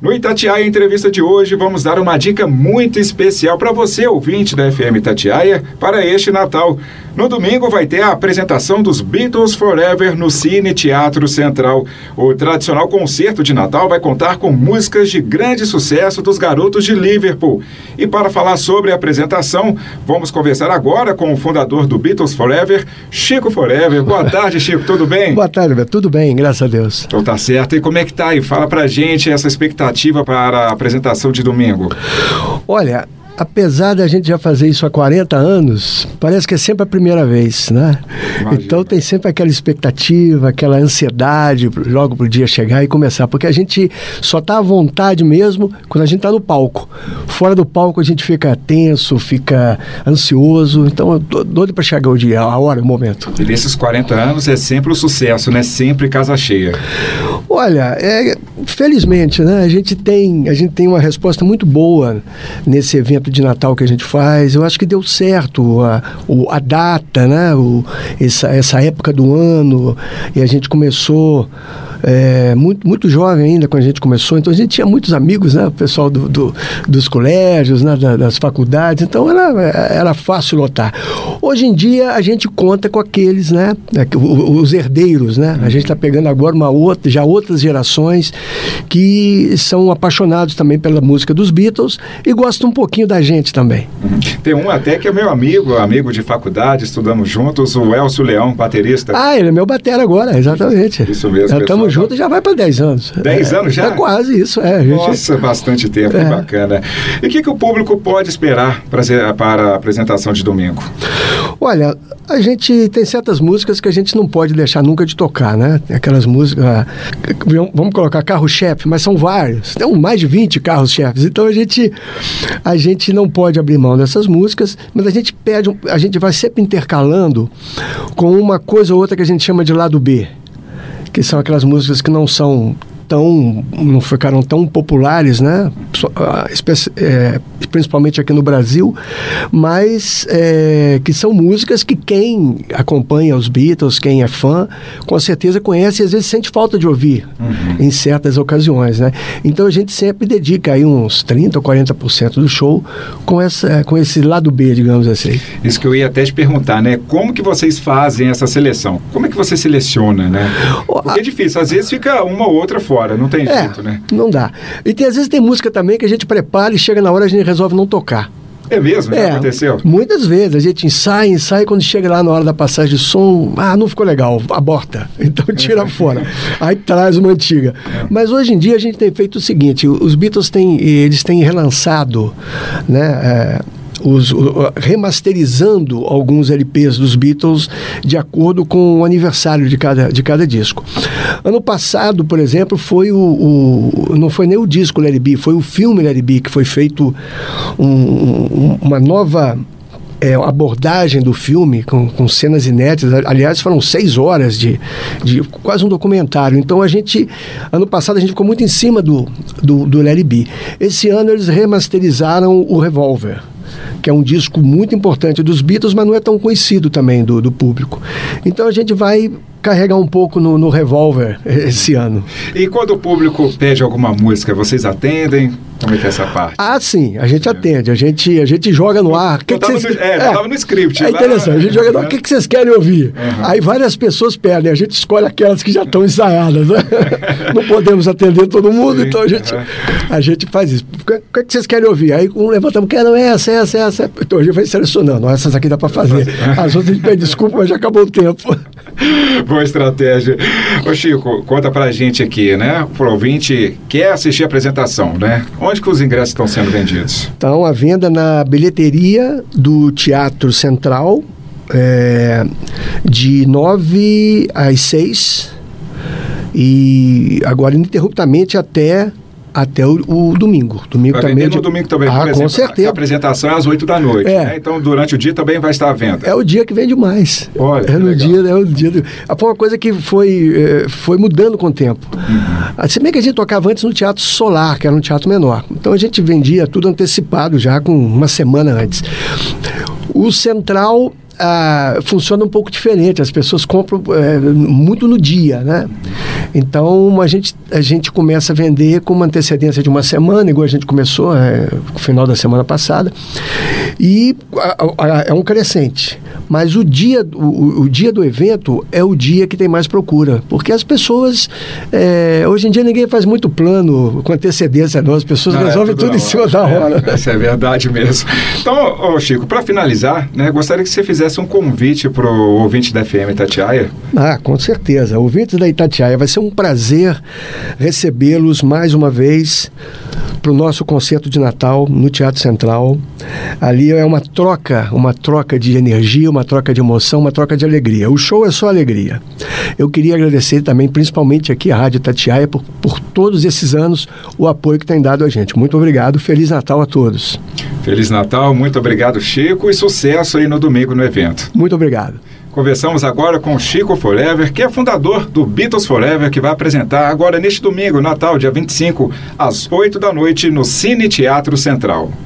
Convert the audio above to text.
No Itatiaia Entrevista de hoje, vamos dar uma dica muito especial para você, ouvinte da FM Itatiaia, para este Natal. No domingo vai ter a apresentação dos Beatles Forever no Cine Teatro Central. O tradicional concerto de Natal vai contar com músicas de grande sucesso dos garotos de Liverpool. E para falar sobre a apresentação, vamos conversar agora com o fundador do Beatles Forever, Chico Forever. Boa tarde, Chico, tudo bem? Boa tarde, Beto. Tudo bem, graças a Deus. Então tá certo. E como é que tá aí? Fala pra gente essa expectativa para a apresentação de domingo. Olha, apesar da gente já fazer isso há 40 anos, parece que é sempre a primeira vez, né? Imagina. Então tem sempre aquela expectativa, aquela ansiedade logo pro dia chegar e começar, porque a gente só tá à vontade mesmo quando a gente tá no palco. Fora do palco a gente fica tenso, fica ansioso, então eu tô doido para chegar o dia, a hora, o momento. E nesses 40 anos é sempre o sucesso, né? Sempre casa cheia. Olha, felizmente, né? A gente tem uma resposta muito boa nesse evento de Natal que a gente faz. Eu acho que deu certo a data, né? Essa época do ano, e a gente começou muito jovem ainda quando a gente começou, então a gente tinha muitos amigos, né? O pessoal dos colégios, né? Das faculdades, então era fácil lotar. Hoje em dia a gente conta com aqueles, né? Os herdeiros, né? A gente está pegando agora já outras gerações que são apaixonados também pela música dos Beatles e gostam um pouquinho da gente também. Tem um até que é meu amigo de faculdade, estudamos juntos, o Elcio Leão, baterista. Ah, ele é meu batera agora, exatamente. Isso mesmo. Já estamos juntos, já vai para 10 anos. 10 anos já? É quase isso, Nossa, bastante tempo, que bacana. E o que o público pode esperar para a apresentação de domingo? Olha, a gente tem certas músicas que a gente não pode deixar nunca de tocar, né? Aquelas músicas, vamos colocar carro-chefe, mas são vários, tem mais de 20 carros-chefes, então a gente não pode abrir mão dessas músicas, mas a gente vai sempre intercalando com uma coisa ou outra que a gente chama de lado B, que são aquelas músicas que não ficaram tão populares, né? Principalmente aqui no Brasil, mas que são músicas que quem acompanha os Beatles, quem é fã, com certeza conhece e às vezes sente falta de ouvir em certas ocasiões, né? Então a gente sempre dedica aí uns 30% ou 40% do show com esse lado B, digamos assim. Isso que eu ia até te perguntar, né? Como que vocês fazem essa seleção? Como é que você seleciona, né? Porque é difícil, às vezes fica uma ou outra fora, não tem jeito, né? Não dá. E às vezes tem música também que a gente prepara e chega na hora a gente resolve não tocar. É mesmo? Já aconteceu? Muitas vezes. A gente ensaia, quando chega lá na hora da passagem de som, não ficou legal, aborta. Então tira fora. Aí traz uma antiga. Mas hoje em dia a gente tem feito o seguinte, os Beatles eles têm relançado, né? Remasterizando alguns LPs dos Beatles de acordo com o aniversário de cada disco. Ano passado, por exemplo, foi não foi nem o disco Let It Be, foi o filme Let It Be, que foi feito uma nova abordagem do filme com cenas inéditas. Aliás, foram 6 horas de quase um documentário. Então ano passado a gente ficou muito em cima do Let It Be. Esse ano eles remasterizaram o Revolver, que é um disco muito importante dos Beatles, mas não é tão conhecido também do público. Então a gente vai carregar um pouco no Revolver esse ano. E quando o público pede alguma música, vocês atendem? Como é que é essa parte? Sim, a gente atende, a gente joga no ar. Estava no script. É interessante, a gente joga no ar, o que vocês querem ouvir? Aí várias pessoas pedem, a gente escolhe aquelas que já estão ensaiadas, né? Não podemos atender todo mundo, então a gente faz isso. O que vocês querem ouvir? Aí levantamos, quero essa. Então a gente vai selecionando, essas aqui dá para fazer. As outras a gente pede desculpa, mas já acabou o tempo. Boa estratégia. Ô Chico, conta pra gente aqui, né? O ouvinte quer assistir a apresentação, né? Onde que os ingressos estão sendo vendidos? Estão à venda na bilheteria do Teatro Central, de 9 às 6, e agora ininterruptamente até o domingo. Domingo também. No domingo também, por exemplo, com certeza. A apresentação é às 8 da noite. Né? Então, durante o dia também vai estar à venda. É o dia que vende mais. Olha, é o dia. Foi uma coisa que foi mudando com o tempo. Se bem que a gente tocava antes no Teatro Solar, que era um teatro menor. Então a gente vendia tudo antecipado já com uma semana antes. O Central funciona um pouco diferente, as pessoas compram muito no dia, né? Então a gente começa a vender com uma antecedência de uma semana, igual a gente começou no final da semana passada, e é um crescente. Mas o dia do evento é o dia que tem mais procura, porque as pessoas, hoje em dia ninguém faz muito plano com antecedência, não, as pessoas resolvem tudo em cima da hora. Essa é verdade mesmo. Então, Chico, para finalizar, né, gostaria que você fizesse um convite para o ouvinte da FM Itatiaia. Com certeza. Ouvintes da Itatiaia, vai ser um prazer recebê-los mais uma vez para o nosso concerto de Natal no Teatro Central. Ali é uma troca de energia, uma troca de emoção, uma troca de alegria. O show é só alegria. Eu queria agradecer também, principalmente aqui à Rádio Itatiaia, por todos esses anos, o apoio que tem dado a gente. Muito obrigado. Feliz Natal a todos. Feliz Natal, muito obrigado, Chico, e sucesso aí no domingo no evento. Muito obrigado. Conversamos agora com o Chico Forever, que é fundador do Beatles Forever, que vai apresentar agora neste domingo, Natal, dia 25, às 8 da noite, no Cine Teatro Central.